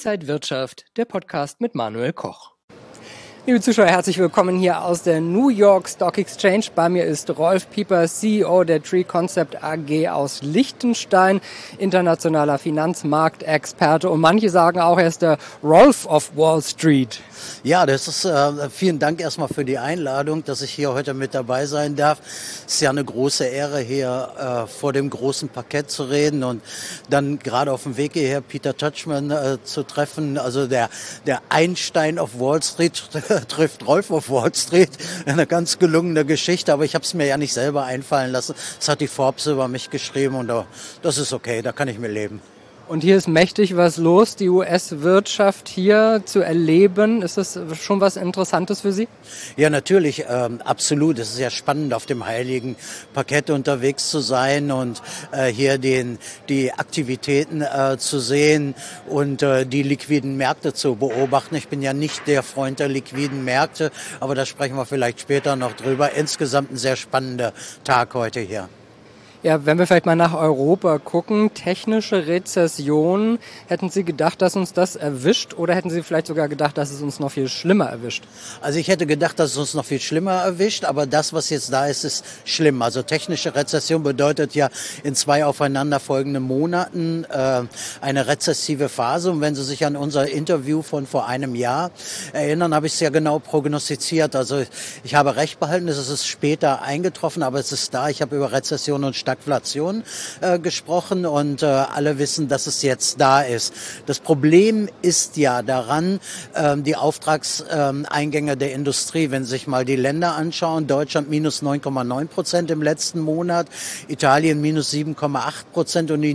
Inside Wirtschaft, der Podcast mit Manuel Koch. Liebe Zuschauer, herzlich willkommen hier aus der New York Stock Exchange. Bei mir ist Rolf Pieper, CEO der Tree Concept AG aus Liechtenstein, internationaler Finanzmarktexperte. Und manche sagen auch, er ist der Rolf of Wall Street. Ja, das ist vielen Dank erstmal für die Einladung, dass ich hier heute mit dabei sein darf. Es ist ja eine große Ehre, hier vor dem großen Parkett zu reden und dann gerade auf dem Weg hierher Peter Tuchman zu treffen. Also der Einstein of Wall Street trifft Rolf of Wall Street. Eine ganz gelungene Geschichte, aber ich habe es mir ja nicht selber einfallen lassen. Das hat die Forbes über mich geschrieben und das ist okay, da kann ich mir leben. Und hier ist mächtig was los, die US-Wirtschaft hier zu erleben. Ist das schon was Interessantes für Sie? Ja, natürlich, absolut. Es ist ja spannend, auf dem heiligen Parkett unterwegs zu sein und hier die Aktivitäten zu sehen und die liquiden Märkte zu beobachten. Ich bin ja nicht der Freund der liquiden Märkte, aber da sprechen wir vielleicht später noch drüber. Insgesamt ein sehr spannender Tag heute hier. Ja, wenn wir vielleicht mal nach Europa gucken, technische Rezession, hätten Sie gedacht, dass uns das erwischt oder hätten Sie vielleicht sogar gedacht, dass es uns noch viel schlimmer erwischt? Also ich hätte gedacht, dass es uns noch viel schlimmer erwischt, aber das, was jetzt da ist, ist schlimm. Also technische Rezession bedeutet ja in 2 aufeinanderfolgenden Monaten eine rezessive Phase. Und wenn Sie sich an unser Interview von vor einem Jahr erinnern, habe ich es ja genau prognostiziert. Also ich habe recht behalten, es ist später eingetroffen, aber es ist da. Ich habe über Rezession und Stagflation gesprochen und alle wissen, dass es jetzt da ist. Das Problem ist ja daran, die Auftragseingänge der Industrie, wenn Sie sich mal die Länder anschauen, Deutschland minus 9,9% im letzten Monat, Italien minus 7,8% und die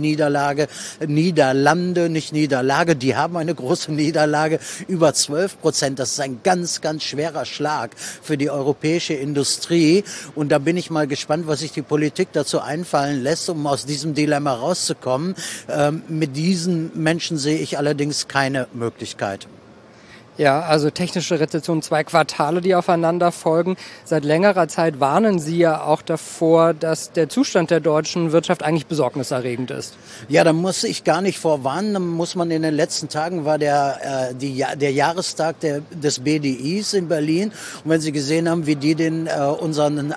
Niederlande, nicht Niederlage, die haben eine große Niederlage, über 12%. Das ist ein ganz, ganz schwerer Schlag für die europäische Industrie und da bin ich mal gespannt, was sich die Politik dazu einfallen lässt, um aus diesem Dilemma rauszukommen. Mit diesen Menschen sehe ich allerdings keine Möglichkeit. Ja, also technische Rezession, 2 Quartale, die aufeinander folgen. Seit längerer Zeit warnen Sie ja auch davor, dass der Zustand der deutschen Wirtschaft eigentlich besorgniserregend ist. Ja, da muss ich gar nicht vorwarnen. Da muss man in den letzten Tagen war der Jahrestag des BDIs in Berlin. Und wenn Sie gesehen haben, wie die unseren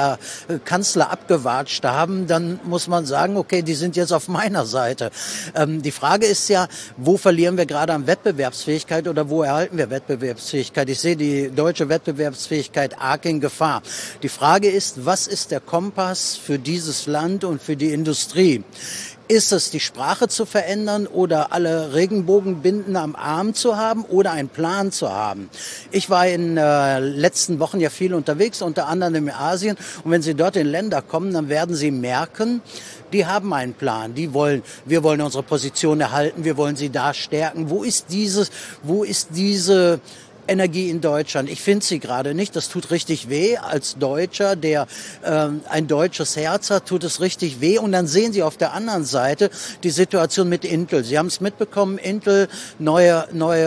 Kanzler abgewatscht haben, dann muss man sagen, okay, die sind jetzt auf meiner Seite. Die Frage ist ja, wo verlieren wir gerade an Wettbewerbsfähigkeit oder wo erhalten wir Wettbewerbsfähigkeit? Ich sehe die deutsche Wettbewerbsfähigkeit arg in Gefahr. Die Frage ist, was ist der Kompass für dieses Land und für die Industrie? Ist es, die Sprache zu verändern oder alle Regenbogenbinden am Arm zu haben oder einen Plan zu haben? Ich war in letzten Wochen ja viel unterwegs, unter anderem in Asien. Und wenn Sie dort in Länder kommen, dann werden Sie merken, die haben einen Plan. Wir wollen unsere Position erhalten, wir wollen sie da stärken. Wo ist diese Energie in Deutschland? Ich finde sie gerade nicht. Das tut richtig weh. Als Deutscher, der ein deutsches Herz hat, tut es richtig weh. Und dann sehen Sie auf der anderen Seite die Situation mit Intel. Sie haben es mitbekommen, Intel, neue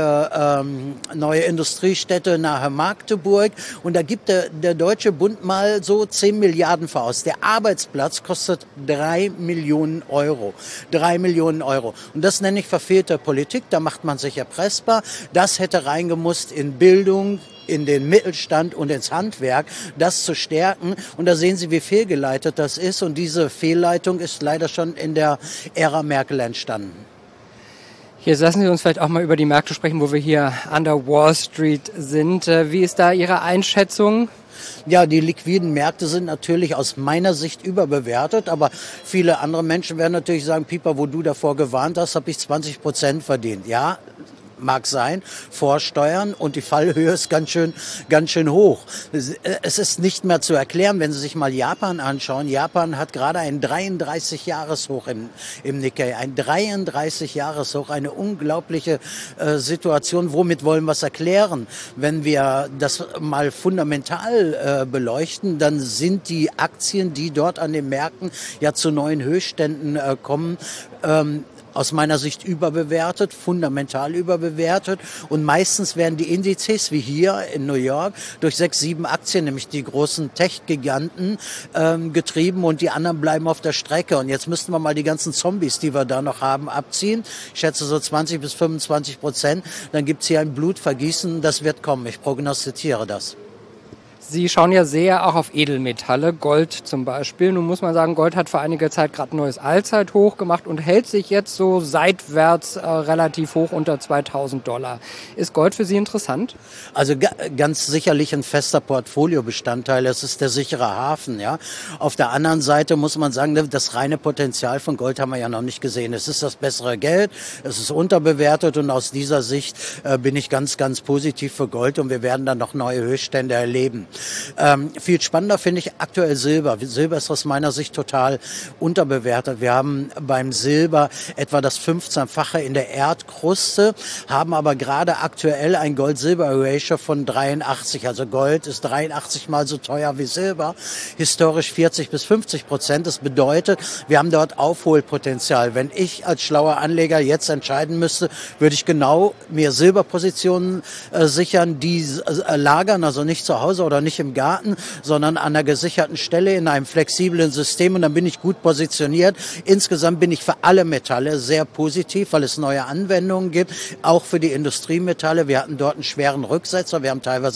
Industriestätte nahe Magdeburg. Und da gibt der Deutsche Bund mal so 10 Milliarden voraus. Der Arbeitsplatz kostet 3 Millionen Euro. 3 Millionen Euro. Und das nenne ich verfehlte Politik. Da macht man sich erpressbar. Das hätte reingemusst in Bildung, in den Mittelstand und ins Handwerk, das zu stärken. Und da sehen Sie, wie fehlgeleitet das ist. Und diese Fehlleitung ist leider schon in der Ära Merkel entstanden. Jetzt lassen Sie uns vielleicht auch mal über die Märkte sprechen, wo wir hier an der Wall Street sind. Wie ist da Ihre Einschätzung? Ja, die liquiden Märkte sind natürlich aus meiner Sicht überbewertet, aber viele andere Menschen werden natürlich sagen, Pieper, wo du davor gewarnt hast, habe ich 20% verdient. Ja, mag sein, Vorsteuern und die Fallhöhe ist ganz schön hoch. Es ist nicht mehr zu erklären, wenn Sie sich mal Japan anschauen. Japan hat gerade ein 33-Jahres-Hoch im Nikkei, ein 33-Jahres-Hoch, eine unglaubliche Situation. Womit wollen wir es erklären? Wenn wir das mal fundamental beleuchten, dann sind die Aktien, die dort an den Märkten ja zu neuen Höchstständen kommen, Aus meiner Sicht überbewertet, fundamental überbewertet. Und meistens werden die Indizes, wie hier in New York, durch 6, 7 Aktien, nämlich die großen Tech-Giganten, getrieben und die anderen bleiben auf der Strecke. Und jetzt müssten wir mal die ganzen Zombies, die wir da noch haben, abziehen. Ich schätze so 20-25%. Dann gibt's hier ein Blutvergießen, das wird kommen. Ich prognostiziere das. Sie schauen ja sehr auch auf Edelmetalle, Gold zum Beispiel. Nun muss man sagen, Gold hat vor einiger Zeit gerade ein neues Allzeithoch gemacht und hält sich jetzt so seitwärts relativ hoch unter $2.000. Ist Gold für Sie interessant? Also ganz sicherlich ein fester Portfoliobestandteil. Es ist der sichere Hafen. Ja. Auf der anderen Seite muss man sagen, das reine Potenzial von Gold haben wir ja noch nicht gesehen. Es ist das bessere Geld, es ist unterbewertet und aus dieser Sicht bin ich ganz, ganz positiv für Gold und wir werden dann noch neue Höchststände erleben. Viel spannender finde ich aktuell Silber. Silber ist aus meiner Sicht total unterbewertet. Wir haben beim Silber etwa das 15-fache in der Erdkruste, haben aber gerade aktuell ein Gold-Silber-Ratio von 83. Also Gold ist 83 mal so teuer wie Silber, historisch 40-50%. Das bedeutet, wir haben dort Aufholpotenzial. Wenn ich als schlauer Anleger jetzt entscheiden müsste, würde ich genau mir Silberpositionen sichern, die lagern, also nicht zu Hause oder nicht im Garten, sondern an einer gesicherten Stelle in einem flexiblen System und dann bin ich gut positioniert. Insgesamt bin ich für alle Metalle sehr positiv, weil es neue Anwendungen gibt, auch für die Industriemetalle. Wir hatten dort einen schweren Rücksetzer, wir haben teilweise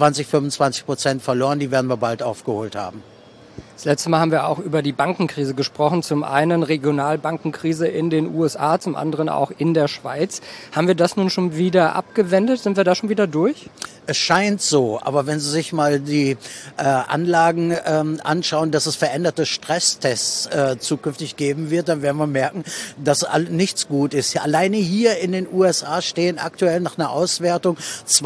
20-25% verloren, die werden wir bald aufgeholt haben. Das letzte Mal haben wir auch über die Bankenkrise gesprochen. Zum einen Regionalbankenkrise in den USA, zum anderen auch in der Schweiz. Haben wir das nun schon wieder abgewendet? Sind wir da schon wieder durch? Es scheint so, aber wenn Sie sich mal die Anlagen anschauen, dass es veränderte Stresstests zukünftig geben wird, dann werden wir merken, dass nichts gut ist. Alleine hier in den USA stehen aktuell nach einer Auswertung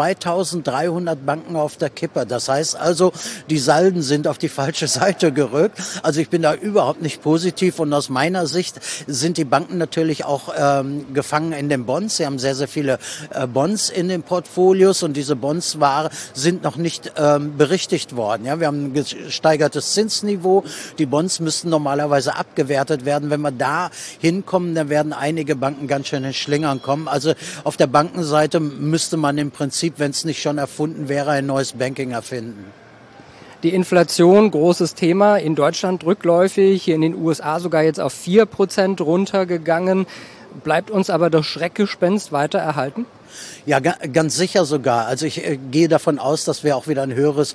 2.300 Banken auf der Kippe. Das heißt also, die Salden sind auf die falsche Seite gerückt. Also ich bin da überhaupt nicht positiv und aus meiner Sicht sind die Banken natürlich auch gefangen in den Bonds. Sie haben sehr, sehr viele Bonds in den Portfolios und diese Bonds sind noch nicht berichtigt worden. Ja, wir haben ein gesteigertes Zinsniveau. Die Bonds müssten normalerweise abgewertet werden. Wenn wir da hinkommen, dann werden einige Banken ganz schön in Schlingern kommen. Also auf der Bankenseite müsste man im Prinzip, wenn es nicht schon erfunden wäre, ein neues Banking erfinden. Die Inflation, großes Thema, in Deutschland rückläufig, hier in den USA sogar jetzt auf 4% runtergegangen. Bleibt uns aber das Schreckgespenst weiter erhalten? Ja, ganz sicher sogar. Also ich gehe davon aus, dass wir auch wieder ein höheres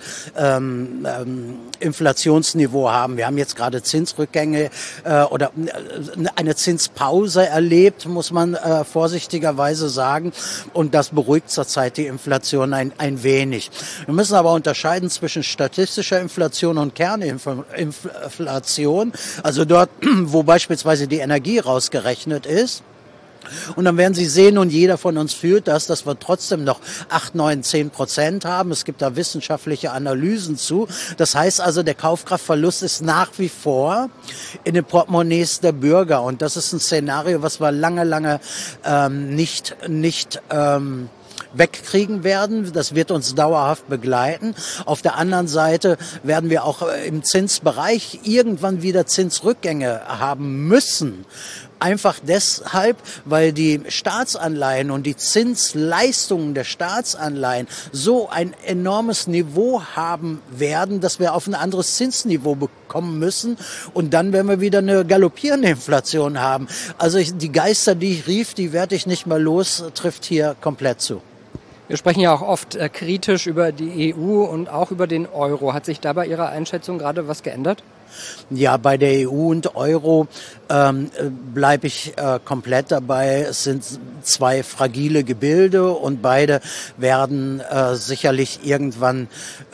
Inflationsniveau haben. Wir haben jetzt gerade Zinsrückgänge oder eine Zinspause erlebt, muss man vorsichtigerweise sagen. Und das beruhigt zurzeit die Inflation ein wenig. Wir müssen aber unterscheiden zwischen statistischer Inflation und Kerninflation. Also dort, wo beispielsweise die Energie rausgerechnet ist. Und dann werden Sie sehen, und jeder von uns fühlt das, dass wir trotzdem noch 8, 9, 10% haben. Es gibt da wissenschaftliche Analysen zu. Das heißt also, der Kaufkraftverlust ist nach wie vor in den Portemonnaies der Bürger. Und das ist ein Szenario, was wir lange nicht wegkriegen werden. Das wird uns dauerhaft begleiten. Auf der anderen Seite werden wir auch im Zinsbereich irgendwann wieder Zinsrückgänge haben müssen. Einfach deshalb, weil die Staatsanleihen und die Zinsleistungen der Staatsanleihen so ein enormes Niveau haben werden, dass wir auf ein anderes Zinsniveau bekommen müssen. Und dann werden wir wieder eine galoppierende Inflation haben. Also die Geister, die ich rief, die werde ich nicht mehr los, trifft hier komplett zu. Wir sprechen ja auch oft kritisch über die EU und auch über den Euro. Hat sich da bei Ihrer Einschätzung gerade was geändert? Ja, bei der EU und Euro bleibe ich komplett dabei. Es sind zwei fragile Gebilde und beide werden sicherlich irgendwann,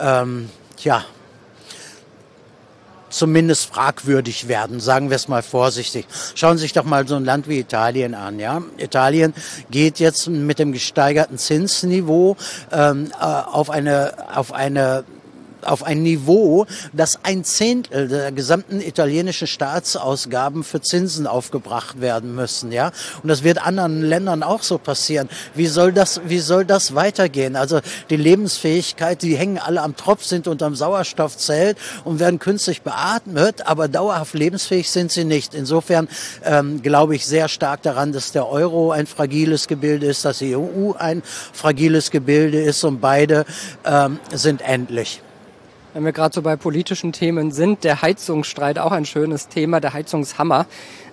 zumindest fragwürdig werden, sagen wir es mal vorsichtig. Schauen Sie sich doch mal so ein Land wie Italien an. Ja? Italien geht jetzt mit dem gesteigerten Zinsniveau auf eine auf ein Niveau, dass 1/10 der gesamten italienischen Staatsausgaben für Zinsen aufgebracht werden müssen, ja. Und das wird anderen Ländern auch so passieren. Wie soll das weitergehen? Also die Lebensfähigkeit, die hängen alle am Tropf, sind unterm Sauerstoffzelt und werden künstlich beatmet, aber dauerhaft lebensfähig sind sie nicht. Insofern glaube ich sehr stark daran, dass der Euro ein fragiles Gebilde ist, dass die EU ein fragiles Gebilde ist und beide sind endlich. Wenn wir gerade so bei politischen Themen sind, der Heizungsstreit auch ein schönes Thema, der Heizungshammer.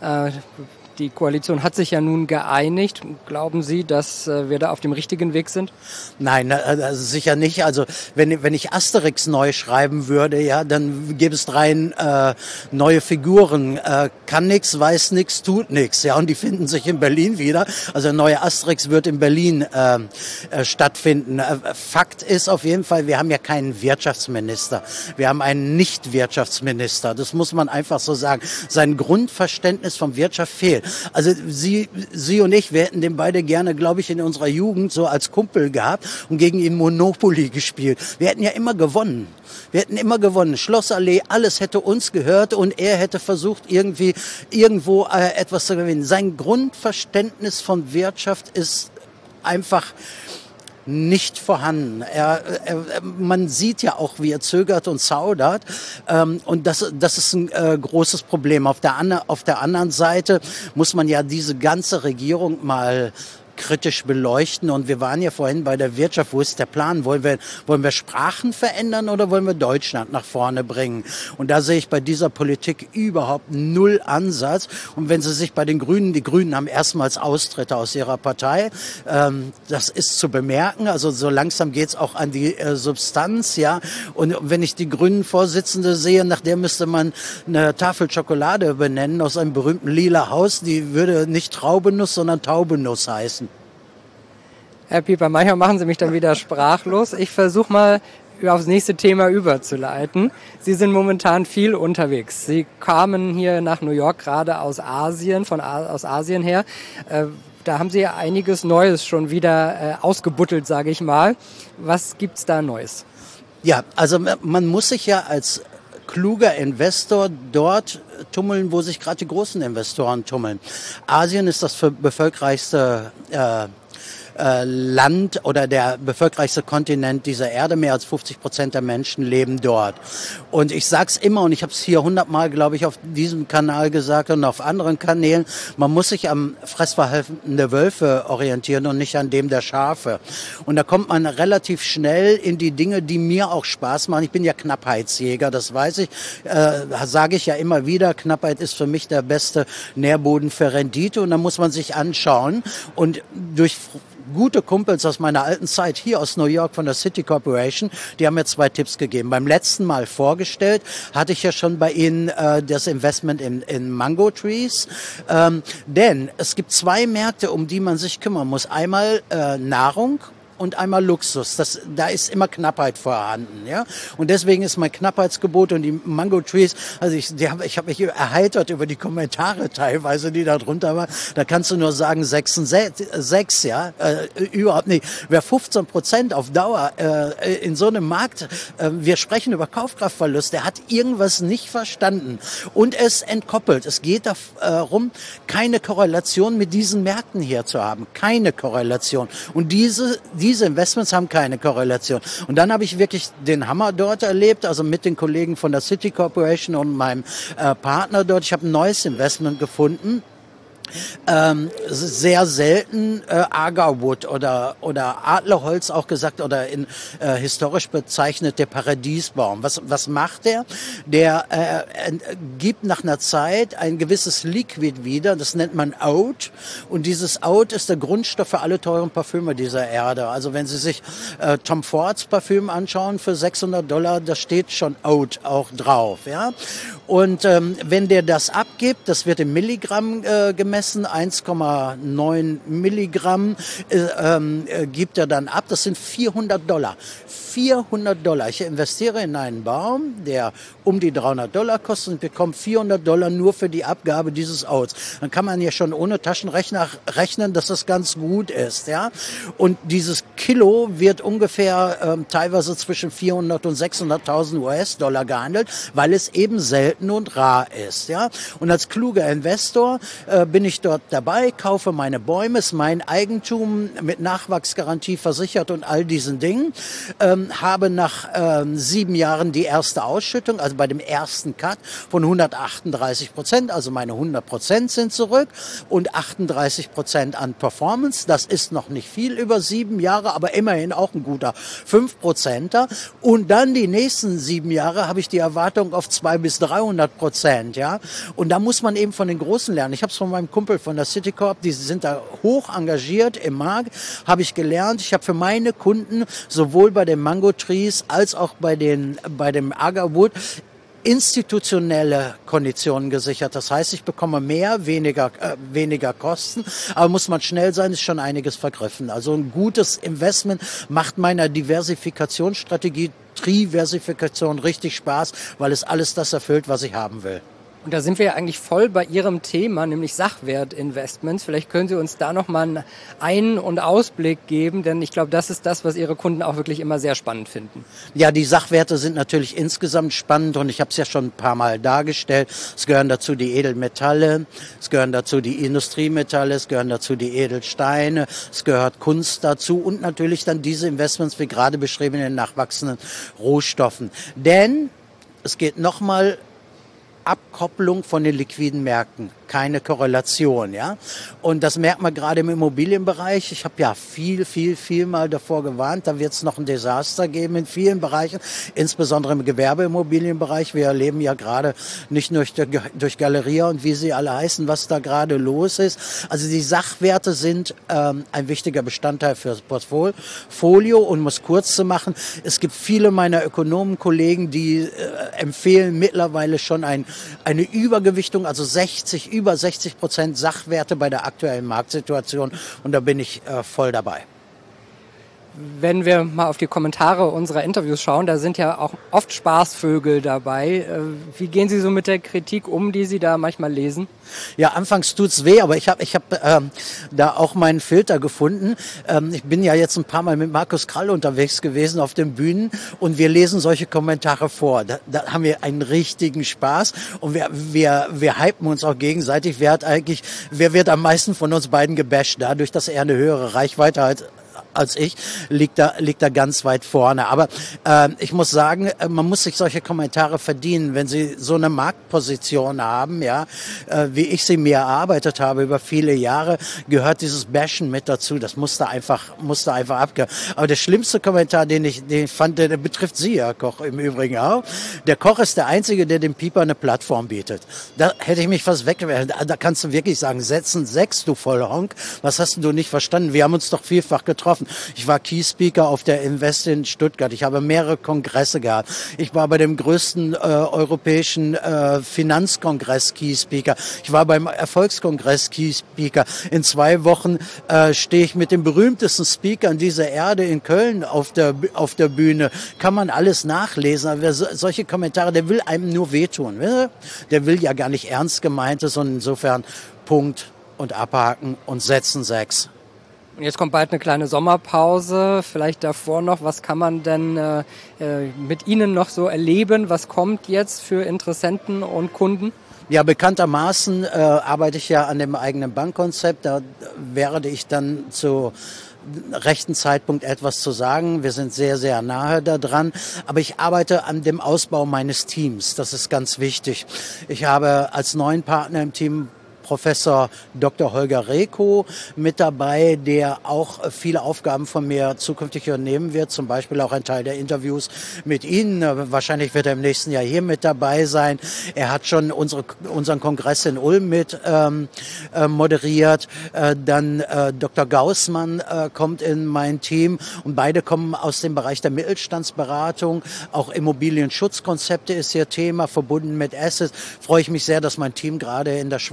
Die Koalition hat sich ja nun geeinigt. Glauben Sie, dass wir da auf dem richtigen Weg sind? Nein, also sicher nicht. Also wenn ich Asterix neu schreiben würde, ja, dann gäbe es 3 neue Figuren. Kann nix, weiß nix, tut nix. Ja, und die finden sich in Berlin wieder. Also der neue Asterix wird in Berlin stattfinden. Fakt ist auf jeden Fall, wir haben ja keinen Wirtschaftsminister. Wir haben einen Nicht-Wirtschaftsminister. Das muss man einfach so sagen. Sein Grundverständnis von Wirtschaft fehlt. Also Sie und ich, wir hätten den beide gerne, glaube ich, in unserer Jugend so als Kumpel gehabt und gegen ihn Monopoly gespielt. Wir hätten ja immer gewonnen. Schlossallee, alles hätte uns gehört und er hätte versucht, irgendwo etwas zu gewinnen. Sein Grundverständnis von Wirtschaft ist einfach nicht vorhanden. Man sieht ja auch, wie er zögert und zaudert. Und das ist ein großes Problem. Auf der anderen Seite muss man ja diese ganze Regierung mal kritisch beleuchten. Und wir waren ja vorhin bei der Wirtschaft. Wo ist der Plan? Wollen wir Sprachen verändern oder wollen wir Deutschland nach vorne bringen? Und da sehe ich bei dieser Politik überhaupt null Ansatz. Und wenn Sie sich bei den Grünen, die Grünen haben erstmals Austritte aus ihrer Partei. Das ist zu bemerken. Also so langsam geht's auch an die Substanz, ja. Und wenn ich die grünen Vorsitzende sehe, nach der müsste man eine Tafel Schokolade benennen aus einem berühmten lila Haus. Die würde nicht Traubenuss, sondern Taubenuss heißen. Herr Pieper, manchmal machen Sie mich dann wieder sprachlos. Ich versuche mal aufs nächste Thema überzuleiten. Sie sind momentan viel unterwegs. Sie kamen hier nach New York gerade aus Asien her. Da haben Sie ja einiges Neues schon wieder ausgebuddelt, sage ich mal. Was gibt's da Neues? Ja, also man muss sich ja als kluger Investor dort tummeln, wo sich gerade die großen Investoren tummeln. Asien ist das bevölkerreichste Land oder der bevölkerreichste Kontinent dieser Erde. Mehr als 50% der Menschen leben dort. Und ich sag's immer, und ich habe es hier 100-mal, glaube ich, auf diesem Kanal gesagt und auf anderen Kanälen, man muss sich am Fressverhalten der Wölfe orientieren und nicht an dem der Schafe. Und da kommt man relativ schnell in die Dinge, die mir auch Spaß machen. Ich bin ja Knappheitsjäger, das weiß ich, sage ich ja immer wieder. Knappheit ist für mich der beste Nährboden für Rendite. Und da muss man sich anschauen. Und durch gute Kumpels aus meiner alten Zeit hier aus New York von der City Corporation, die haben mir 2 Tipps gegeben. Beim letzten Mal vorgestellt hatte ich ja schon bei Ihnen das Investment in Mango Trees. Denn es gibt 2 Märkte, um die man sich kümmern muss. Einmal Nahrung und einmal Luxus. Da ist immer Knappheit vorhanden, ja. Und deswegen ist mein Knappheitsgebot und die Mango Trees, also ich habe mich erheitert über die Kommentare teilweise, die da drunter waren. Da kannst du nur sagen 6, ja. Überhaupt nicht. Wer 15% auf Dauer in so einem Markt, wir sprechen über Kaufkraftverlust, der hat irgendwas nicht verstanden und es entkoppelt. Es geht darum, keine Korrelation mit diesen Märkten hier zu haben. Keine Korrelation. Und diese Investments haben keine Korrelation. Und dann habe ich wirklich den Hammer dort erlebt, also mit den Kollegen von der City Corporation und meinem Partner dort. Ich habe ein neues Investment gefunden. Sehr selten Agarwood oder Adlerholz auch gesagt oder in historisch bezeichnet der Paradiesbaum. Was macht der? Der gibt nach einer Zeit ein gewisses Liquid wieder, das nennt man Oud, und dieses Oud ist der Grundstoff für alle teuren Parfüme dieser Erde. Also wenn Sie sich Tom Fords Parfüm anschauen für $600, da steht schon Oud auch drauf, ja. Und wenn der das abgibt, das wird in Milligramm gemessen, gemessen, 1,9 Milligramm gibt er dann ab. Das sind $400. $400. Ich investiere in einen Baum, der um die $300 kostet und bekomme $400 nur für die Abgabe dieses Oats. Dann kann man ja schon ohne Taschenrechner rechnen, dass das ganz gut ist. Ja? Und dieses Kilo wird ungefähr teilweise zwischen 400 und 600.000 US-Dollar gehandelt, weil es eben selten und rar ist. Ja? Und als kluger Investor bin ich dort dabei, kaufe meine Bäume, ist mein Eigentum mit Nachwachsgarantie versichert und all diesen Dingen. Habe nach 7 Jahren die erste Ausschüttung, also bei dem ersten Cut von 138%, also meine 100% sind zurück und 38% an Performance. Das ist noch nicht viel über 7 Jahre, aber immerhin auch ein guter 5%er. Und dann die nächsten 7 Jahre habe ich die Erwartung auf 200 bis 300%. Ja? Und da muss man eben von den Großen lernen. Ich habe es von meinem Kumpel von der Citicorp, die sind da hoch engagiert im Markt, habe ich gelernt. Ich habe für meine Kunden sowohl bei den Mango Trees als auch bei dem Agarwood institutionelle Konditionen gesichert. Das heißt, ich bekomme mehr, weniger Kosten, aber muss man schnell sein, ist schon einiges vergriffen. Also ein gutes Investment macht meiner Diversifikationsstrategie, Triversifikation richtig Spaß, weil es alles das erfüllt, was ich haben will. Und da sind wir ja eigentlich voll bei Ihrem Thema, nämlich Sachwertinvestments. Vielleicht können Sie uns da nochmal einen Ein- und Ausblick geben, denn ich glaube, das ist das, was Ihre Kunden auch wirklich immer sehr spannend finden. Ja, die Sachwerte sind natürlich insgesamt spannend und ich habe es ja schon ein paar Mal dargestellt. Es gehören dazu die Edelmetalle, es gehören dazu die Industriemetalle, es gehören dazu die Edelsteine, es gehört Kunst dazu und natürlich dann diese Investments, wie gerade beschrieben, in den nachwachsenden Rohstoffen. Denn es geht nochmal Abkopplung von den liquiden Märkten, keine Korrelation, ja. Und das merkt man gerade im Immobilienbereich. Ich habe ja viel mal davor gewarnt, da wird es noch ein Desaster geben in vielen Bereichen, insbesondere im Gewerbeimmobilienbereich. Wir erleben ja gerade nicht nur durch Galeria und wie sie alle heißen, was da gerade los ist. Also die Sachwerte sind ein wichtiger Bestandteil für das Portfolio und um es kurz zu machen, es gibt viele meiner Ökonomenkollegen, die empfehlen mittlerweile schon eine Übergewichtung, also über 60% Sachwerte bei der aktuellen Marktsituation und da bin ich voll dabei. Wenn wir mal auf die Kommentare unserer Interviews schauen, da sind ja auch oft Spaßvögel dabei. Wie gehen Sie so mit der Kritik um, die Sie da manchmal lesen? Ja, anfangs tut's weh, aber ich hab da auch meinen Filter gefunden. Ich bin ja jetzt ein paar Mal mit Markus Krall unterwegs gewesen auf den Bühnen und wir lesen solche Kommentare vor. Da haben wir einen richtigen Spaß und wir hypen uns auch gegenseitig. Wer wird am meisten von uns beiden gebasht? Dadurch, dass er eine höhere Reichweite hat als ich, liegt da ganz weit vorne. Aber ich muss sagen, man muss sich solche Kommentare verdienen, wenn Sie so eine Marktposition haben, ja, wie ich sie mir erarbeitet habe über viele Jahre, gehört dieses Bashen mit dazu. Das musste einfach abgehören. Aber der schlimmste Kommentar, den ich fand, der betrifft Sie, Herr Koch, im Übrigen auch. Der Koch ist der Einzige, der dem Pieper eine Plattform bietet. Da hätte ich mich fast weggewählt. Da kannst du wirklich sagen, setzen 6, du Vollhonk. Was hast du nicht verstanden? Wir haben uns doch vielfach getroffen. Ich war Key Speaker auf der Invest in Stuttgart. Ich habe mehrere Kongresse gehabt. Ich war bei dem größten europäischen Finanzkongress Key Speaker. Ich war beim Erfolgskongress Key Speaker. In 2 Wochen stehe ich mit den berühmtesten Speakern dieser Erde in Köln auf der Bühne. Kann man alles nachlesen. Aber solche Kommentare, der will einem nur wehtun. Der will ja gar nicht ernst gemeintes und insofern Punkt und abhaken und setzen 6. Und jetzt kommt bald eine kleine Sommerpause, vielleicht davor noch. Was kann man denn mit Ihnen noch so erleben? Was kommt jetzt für Interessenten und Kunden? Ja, bekanntermaßen arbeite ich ja an dem eigenen Bankkonzept. Da werde ich dann zu rechten Zeitpunkt etwas zu sagen. Wir sind sehr, sehr nahe daran. Aber ich arbeite an dem Ausbau meines Teams. Das ist ganz wichtig. Ich habe als neuen Partner im Team Professor Dr. Holger Reko mit dabei, der auch viele Aufgaben von mir zukünftig übernehmen wird, zum Beispiel auch ein Teil der Interviews mit Ihnen. Wahrscheinlich wird er im nächsten Jahr hier mit dabei sein. Er hat schon unseren Kongress in Ulm mit moderiert. Dann Dr. Gaußmann kommt in mein Team und beide kommen aus dem Bereich der Mittelstandsberatung. Auch Immobilienschutzkonzepte ist ihr Thema, verbunden mit Assets. Freue ich mich sehr, dass mein Team gerade in der Schweiz so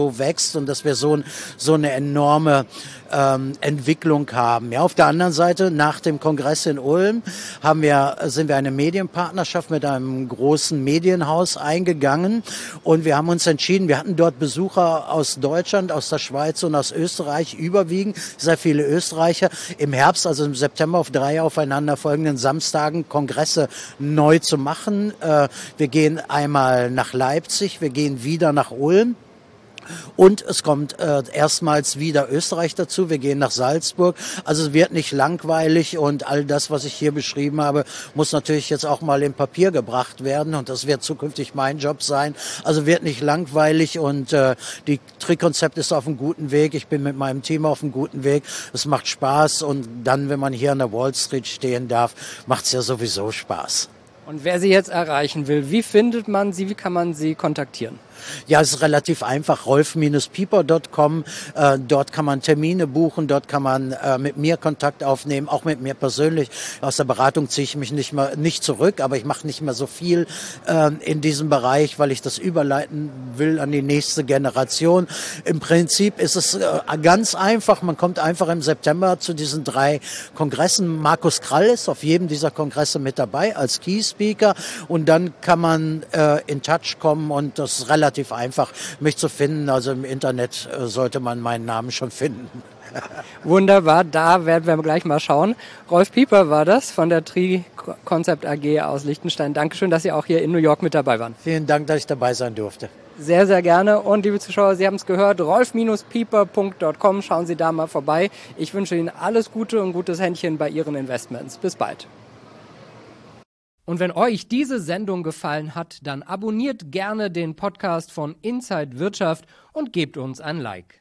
so wächst und dass wir so eine enorme Entwicklung haben. Ja, auf der anderen Seite, nach dem Kongress in Ulm sind wir eine Medienpartnerschaft mit einem großen Medienhaus eingegangen und wir haben uns entschieden, wir hatten dort Besucher aus Deutschland, aus der Schweiz und aus Österreich überwiegend, sehr viele Österreicher, im Herbst, also im September auf 3 aufeinanderfolgenden Samstagen Kongresse neu zu machen. Wir gehen einmal nach Leipzig, wir gehen wieder nach Ulm. Und es kommt erstmals wieder Österreich dazu. Wir gehen nach Salzburg. Also es wird nicht langweilig und all das, was ich hier beschrieben habe, muss natürlich jetzt auch mal in Papier gebracht werden und das wird zukünftig mein Job sein. Also wird nicht langweilig und die Tri-Konzept ist auf einem guten Weg. Ich bin mit meinem Team auf einem guten Weg. Es macht Spaß und dann, wenn man hier an der Wall Street stehen darf, macht es ja sowieso Spaß. Und wer Sie jetzt erreichen will, wie findet man Sie, wie kann man Sie kontaktieren? Ja, es ist relativ einfach, rolf-pieper.com. Dort kann man Termine buchen, dort kann man mit mir Kontakt aufnehmen, auch mit mir persönlich. Aus der Beratung ziehe ich mich nicht zurück, aber ich mache nicht mehr so viel in diesem Bereich, weil ich das überleiten will an die nächste Generation. Im Prinzip ist es ganz einfach, man kommt einfach im September zu diesen 3 Kongressen. Markus Krall ist auf jedem dieser Kongresse mit dabei als Key Speaker und dann kann man in Touch kommen und das ist relativ einfach, mich zu finden. Also im Internet sollte man meinen Namen schon finden. Wunderbar, da werden wir gleich mal schauen. Rolf Pieper war das von der Tri-Concept AG aus Liechtenstein. Dankeschön, dass Sie auch hier in New York mit dabei waren. Vielen Dank, dass ich dabei sein durfte. Sehr, sehr gerne. Und liebe Zuschauer, Sie haben es gehört, rolf-pieper.com. Schauen Sie da mal vorbei. Ich wünsche Ihnen alles Gute und gutes Händchen bei Ihren Investments. Bis bald. Und wenn euch diese Sendung gefallen hat, dann abonniert gerne den Podcast von Inside Wirtschaft und gebt uns ein Like.